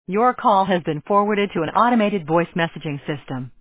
Your call has been forwarded to an automated voice messaging system.